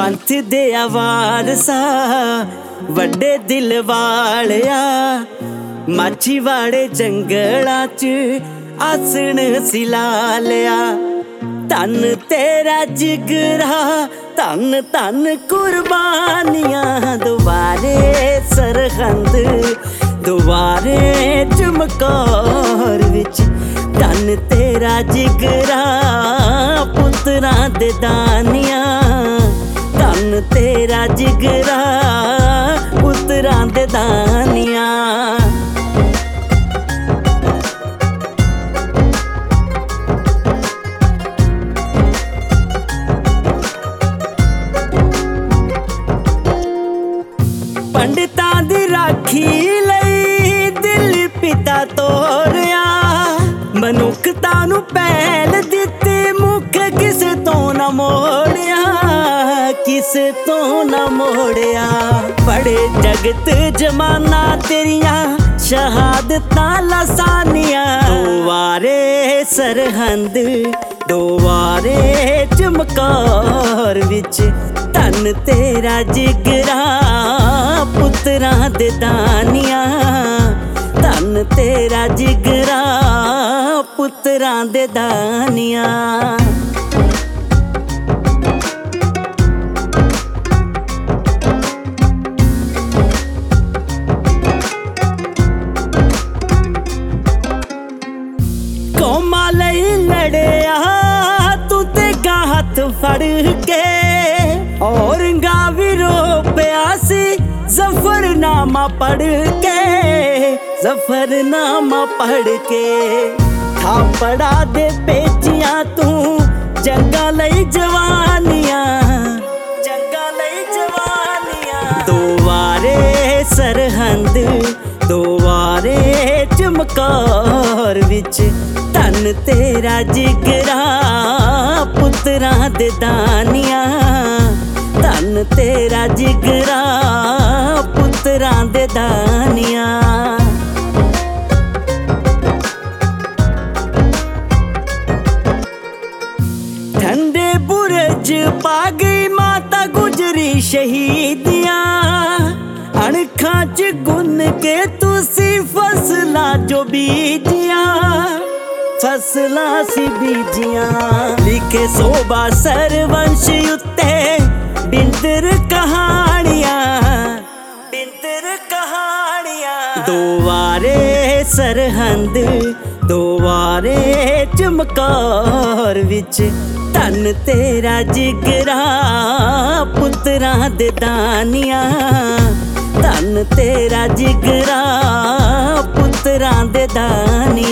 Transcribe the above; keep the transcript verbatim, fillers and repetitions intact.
पंथ दिया वारसा वड्डे दिल वालिया माछीवाड़े जंगलां च आसण सिला लिया। धन तेरा जिगरा धन धन कुर्बानियां दुबारे सरहंद दुबारे चमकौर विच धन तेरा जिगरा पुत्तरां दे दानियां धन तेरा जिगरा पुत्तरां दे दानियां। पंडितां दी राखी लई दिल पिता तोरिया मनुखता नू पहल दित्ती मुख किस तो न मोड़िया किस तो न मोड़िया। बड़े जगत जमाना तेरिया शहादतां लसानियां दुआरे सरहंद दुआरे चमकौर विच धन तेरा जिगरा पुत्तरां दे दानियां धन तेरा जिगरा पुत्तरां दे दानियां। कौमां लई लड़िया तू ते हथ फड़ के औरंगा भी रो पिया सी जफरनामा पढ़ के जफरनामा पढ़ के थापड़ा दे पेचियां तू जंगा लई जवानियां जंगा लई जवानियां दुआरे सरहंद दुआरे चमकौर विच धन तेरा जिगरा पुत्तरां दे दानियां धन तेरा जिगरा पुत्तरां दे दानियां। ठंडे बुरज पा गई माता गुजरी शहीदियां अणखां च गुन के तुसी फसलां जो बीजियां फसलां सी बीजियां। लिखे सोबा सरवंश उत्ते बिंदर कहानियां बिंदर कहानियां दुआरे सरहंद दुआरे चमकौर विच धन तेरा जिगरा पुत्तरां दे दानियां धन तेरा जिगरा पुत्तरां दे दानियां।